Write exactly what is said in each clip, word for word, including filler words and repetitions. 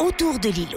autour de l'îlot.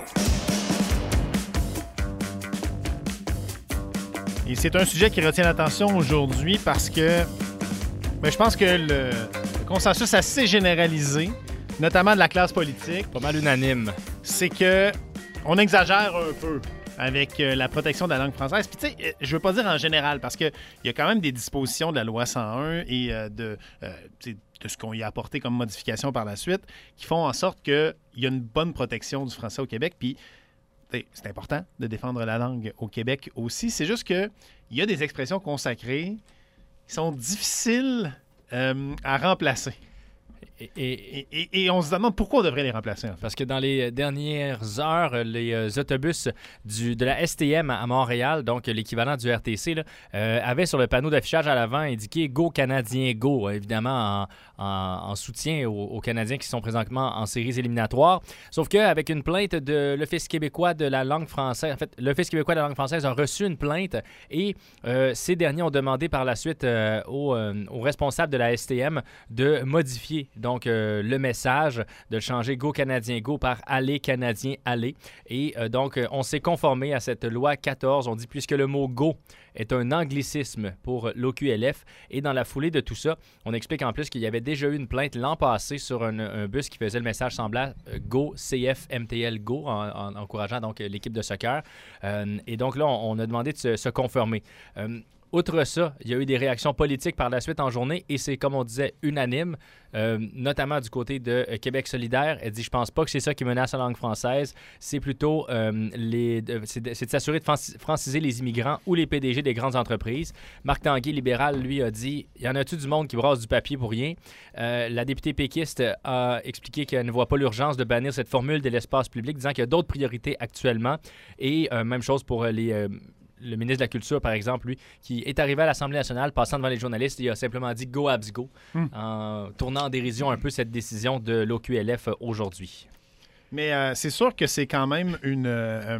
Et c'est un sujet qui retient l'attention aujourd'hui parce que ben, je pense que le, le consensus assez généralisé, notamment de la classe politique, pas mal unanime, c'est que on exagère un peu avec euh, la protection de la langue française. Puis tu sais, je veux pas dire en général parce qu'il y a quand même des dispositions de la loi cent un et euh, de, euh, de ce qu'on y a apporté comme modification par la suite qui font en sorte qu'il y a une bonne protection du français au Québec. Puis c'est important de défendre la langue au Québec aussi. C'est juste qu'il y a des expressions consacrées qui sont difficiles euh, à remplacer. Et, et, et, et on se demande pourquoi on devrait les remplacer. En fait. Parce que dans les dernières heures, les euh, autobus du, de la S T M à Montréal, donc l'équivalent du R T C, là, euh, avaient sur le panneau d'affichage à l'avant indiqué « Go Canadien, go », évidemment en, en, en soutien aux, aux Canadiens qui sont présentement en séries éliminatoires. Sauf qu'avec une plainte de l'Office québécois de la langue française, en fait, l'Office québécois de la langue française a reçu une plainte et euh, ces derniers ont demandé par la suite euh, aux, euh, aux responsables de la S T M de modifier donc euh, le message, de changer « Go Canadien, go » par « Allez Canadien, allez ». Et euh, donc, euh, on s'est conformé à cette loi quatorze. On dit puisque le mot « go » est un anglicisme pour l'O Q L F. Et dans la foulée de tout ça, on explique en plus qu'il y avait déjà eu une plainte l'an passé sur un, un bus qui faisait le message semblable euh, « Go C F M T L, go », en, en encourageant donc l'équipe de soccer. Euh, et donc là, on, on a demandé de se, se conformer. Euh, Outre ça, il y a eu des réactions politiques par la suite en journée et c'est, comme on disait, unanime, euh, notamment du côté de euh, Québec solidaire. Elle dit « Je pense pas que c'est ça qui menace la langue française. C'est plutôt euh, les, de, c'est, de, c'est de s'assurer de franciser les immigrants ou les P D G des grandes entreprises. » Marc Tanguay, libéral, lui, a dit « Y en a-tu du monde qui brasse du papier pour rien? Euh, » La députée péquiste a expliqué qu'elle ne voit pas l'urgence de bannir cette formule de l'espace public, disant qu'il y a d'autres priorités actuellement. Et euh, même chose pour les... Euh, le ministre de la Culture, par exemple, lui, qui est arrivé à l'Assemblée nationale, passant devant les journalistes, il a simplement dit « Go Habs Go mm. », en tournant en dérision un peu cette décision de l'O Q L F aujourd'hui. Mais euh, c'est sûr que c'est quand même une... Euh,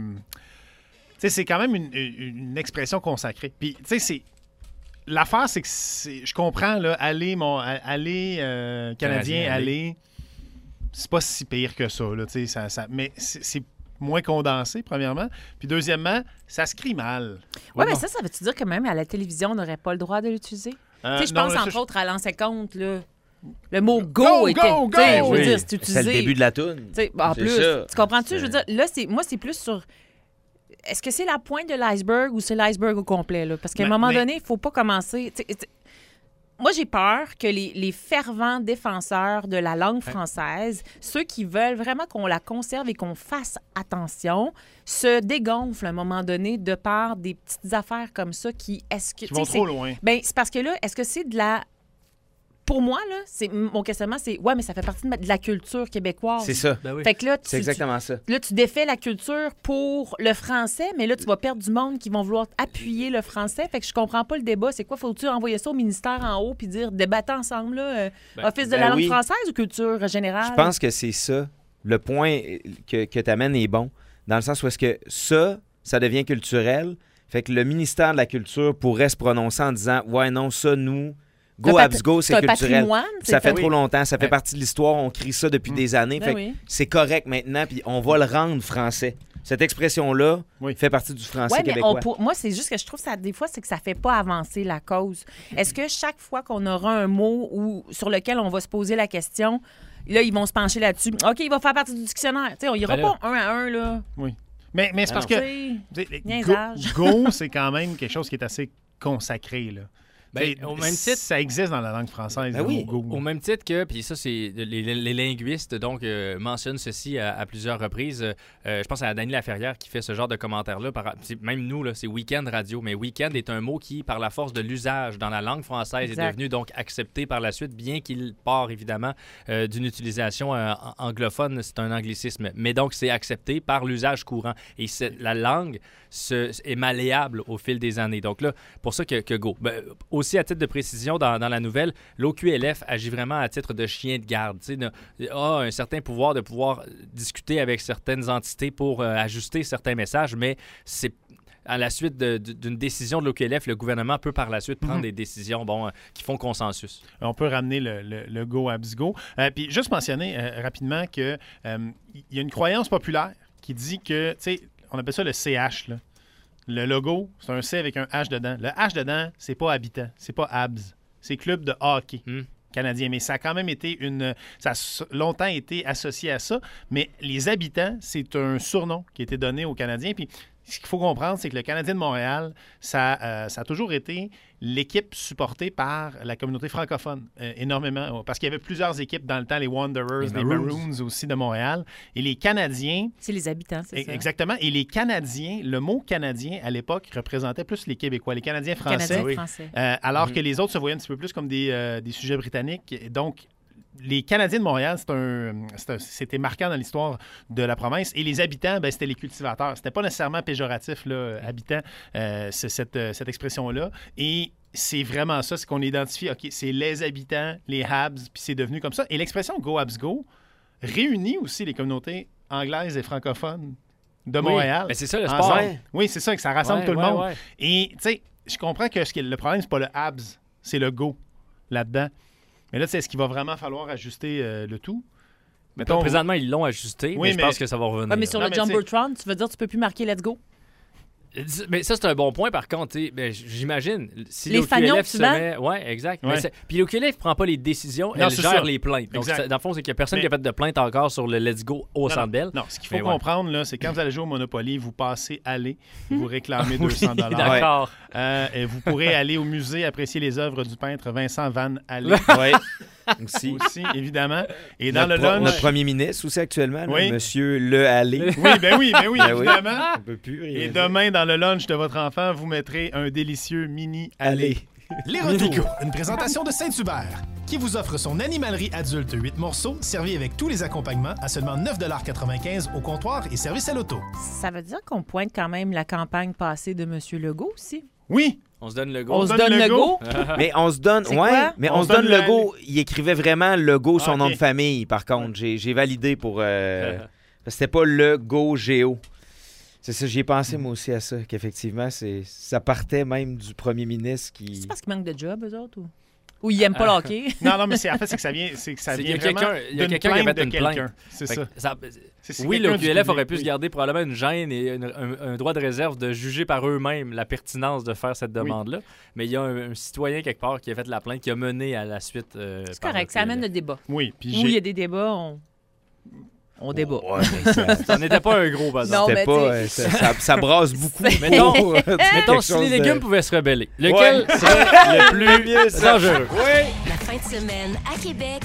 tu sais, c'est quand même une, une expression consacrée. Puis, tu sais, c'est... L'affaire, c'est que c'est, je comprends, là, aller, mon, aller euh, Canadien, Canadien, aller, c'est pas si pire que ça, là, tu sais, ça, ça, mais c'est... c'est moins condensé, premièrement. Puis deuxièmement, ça se crie mal. Oui, mais ça, ça veut-tu dire que même à la télévision, on n'aurait pas le droit de l'utiliser? Euh, tu sais, je pense, entre je... autres, à l'ancien compte, là. Le mot « go, go » était... Go, go, je veux oui. dire, c'est utilisé... C'est le début de la toune. En plus, ça. Tu comprends-tu? C'est... Je veux dire, là, c'est... moi, c'est plus sur... Est-ce que c'est la pointe de l'iceberg ou c'est l'iceberg au complet, là? Parce qu'à mais, un moment mais... donné, il ne faut pas commencer... T'sais, t'sais... Moi, j'ai peur que les, les fervents défenseurs de la langue française, ouais. ceux qui veulent vraiment qu'on la conserve et qu'on fasse attention, se dégonflent à un moment donné de par des petites affaires comme ça qui... Est-ce que, qui vont trop loin. Bien, c'est parce que là, est-ce que c'est de la... Pour moi, là, c'est, mon questionnement, c'est ouais, mais ça fait partie de, de la culture québécoise. C'est ça. Ben oui. Fait que là, tu, c'est exactement ça. Tu, là, tu défais la culture pour le français, mais là, tu vas perdre du monde qui vont vouloir appuyer le français. Fait que je comprends pas le débat. C'est quoi? Faut-tu envoyer ça au ministère en haut puis dire débattez ensemble, là, euh, ben, Office de ben la langue oui. française ou culture générale? Je pense que c'est ça. Le point que, que tu amènes est bon. Dans le sens où est-ce que ça, ça devient culturel. Fait que le ministère de la Culture pourrait se prononcer en disant ouais, non, ça, nous. Go Habs Go, c'est, c'est culturel. Ça fait, fait trop oui. longtemps, ça fait ouais. partie de l'histoire, on crie ça depuis mmh. des années. Ben fait oui. C'est correct maintenant, puis on va le rendre français. Cette expression-là oui. fait partie du français ouais, québécois. Mais on, pour, moi, c'est juste que je trouve ça, des fois, c'est que ça fait pas avancer la cause. Est-ce que chaque fois qu'on aura un mot ou, sur lequel on va se poser la question, là, ils vont se pencher là-dessus. OK, il va faire partie du dictionnaire. T'sais, on ira ben pas un à un, là. Oui. Mais, mais c'est parce non. que go, go, c'est quand même quelque chose qui est assez consacré, là. Ben, au même titre, ça existe dans la langue française. Ben oui, go, go. Au même titre que, puis ça, c'est les, les linguistes donc euh, mentionnent ceci à, à plusieurs reprises. Euh, je pense à Dany Laferrière qui fait ce genre de commentaires-là. Par, même nous, là, c'est Week-end Radio, mais Week-end est un mot qui, par la force de l'usage dans la langue française, exact. Est devenu donc accepté par la suite, bien qu'il part évidemment euh, d'une utilisation euh, anglophone, c'est un anglicisme. Mais donc, c'est accepté par l'usage courant. Et la langue se, est malléable au fil des années. Donc là, pour ça que, que go. Ben, aussi, à titre de précision, dans, dans la nouvelle, l'O Q L F agit vraiment à titre de chien de garde. Tu sais, a un certain pouvoir de pouvoir discuter avec certaines entités pour euh, ajuster certains messages, mais c'est à la suite de, de, d'une décision de l'O Q L F, le gouvernement peut par la suite prendre Mm-hmm. des décisions bon, euh, qui font consensus. On peut ramener le, le, le Go Habs Go. Euh, puis juste mentionner euh, rapidement qu'il euh, y a une croyance populaire qui dit que, tu sais, on appelle ça le C H, là. Le logo, c'est un C avec un H dedans. Le H dedans, c'est pas habitant, c'est pas Habs, c'est club de hockey. Mm. Canadien, mais ça a quand même été une... Ça a longtemps été associé à ça, mais les habitants, c'est un surnom qui a été donné aux Canadiens. Puis ce qu'il faut comprendre, c'est que le Canadien de Montréal, ça, euh, ça a toujours été l'équipe supportée par la communauté francophone, euh, énormément, parce qu'il y avait plusieurs équipes dans le temps, les Wanderers, Les les Maroons. Maroons aussi de Montréal, et les Canadiens... C'est les habitants, c'est e- ça. Exactement, et les Canadiens, le mot Canadien, à l'époque, représentait plus les Québécois, les Canadiens français. Canadiens oui. français. Euh, alors Mhm. que les autres se voyaient un petit peu plus comme des, euh, des sujets britanniques. Et donc, les Canadiens de Montréal, c'est un, c'est un- c'était marquant dans l'histoire de la province. Et les habitants, ben, c'était les cultivateurs. C'était pas nécessairement péjoratif, là, habitants, euh, c'est cette, euh, cette expression-là. Et c'est vraiment ça, c'est qu'on identifie, OK, c'est les habitants, les Habs, puis c'est devenu comme ça. Et l'expression Go Habs Go réunit aussi les communautés anglaises et francophones de Oui, Montréal. mais c'est ça le ensemble. sport. Ouais. Oui, c'est ça, que ça rassemble Ouais, tout le ouais, monde. ouais. Et, tu sais, je comprends que ce qui est- le problème, c'est pas le Habs, c'est le Go là-dedans. Mais là, tu sais, est-ce qu'il va vraiment falloir ajuster euh, le tout? Mettons, présentement, ils l'ont ajusté, Oui, mais je mais- pense que ça va revenir. Ouais, mais sur Non, le mais tu sais- Jumbotron, tu veux dire tu peux plus marquer Let's Go? Mais ça, c'est un bon point, par contre. tu sais, ben, j'imagine, si Les l'O Q fanions L que F tu se vends? met... Oui, exact. Ouais. Mais c'est- Puis l'O Q L F ne prend pas les décisions, Non, elle c'est gère ça. les plaintes. Donc, Exact. ça- dans le fond, c'est qu'il n'y a personne Mais- qui a fait de plainte encore sur le Let's Go au Non, Centre Bell. Non, ce qu'il faut Mais ouais. comprendre, là, c'est quand vous allez jouer au Monopoly, vous passez aller, vous réclamez deux cents dollars. D'accord. Euh, et vous pourrez aller au musée apprécier les œuvres du peintre Vincent Van Allais Oui, aussi. aussi, évidemment. Et dans notre, le pro- lunch... notre premier ministre aussi actuellement, là, Oui. Monsieur Le Allé. Oui, ben oui, ben oui, Ben oui. évidemment. On peut plus rien Et dire. demain, dans le lunch de votre enfant, vous mettrez un délicieux mini Allais. Allez. Les Retours, une présentation de Saint-Hubert, qui vous offre son animalerie adulte huit morceaux, servi avec tous les accompagnements à seulement neuf quatre-vingt-quinze au comptoir et service à l'auto. Ça veut dire qu'on pointe quand même la campagne passée de M. Legault aussi. Oui, On se donne le On, go. se donne donne le le go. go. Mais on se donne, C'est ouais, quoi? mais On on, se se donne donne le go. Il écrivait vraiment le go, son Ah, nom ok. de famille, par contre. J'ai, j'ai validé pour. euh, parce que c'était pas le go Géo. C'est ça, j'y ai pensé moi aussi à ça, qu'effectivement, c'est, ça partait même du premier ministre qui. C'est parce qu'ils manquent de job, eux autres? Ou, ou ils n'aiment pas le hockey? non, non, mais c'est, en fait, c'est que ça vient, c'est que ça C'est vient qu'il y a vraiment quelqu'un- il y a d'une quelqu'un qui a plainte fait de une quelqu'un. plainte. C'est Fait ça. que ça- C'est- c'est Oui, quelqu'un le du Q L F public, aurait pu oui. se garder probablement une gêne et une- un, un droit de réserve de juger par eux-mêmes la pertinence de faire cette demande-là. Mais il y a un, un citoyen quelque part qui a fait la plainte, qui a mené à la suite. euh, C'est par correct, le ça Q L F. amène le débat. Oui, puis Où il y j'ai... a des débats, on, on débat. Ouais, mais ça, Ça n'était pas un gros bazar. Non, c'était mais pas, tu sais- euh, ça, ça- ça brasse beaucoup. Mettons- pour, euh, dire Mettons, quelque si chose les de- légumes pouvaient se rebeller, lequel Ouais. serait le plus mieux, ça. dangereux? Oui. La fin de semaine à Québec,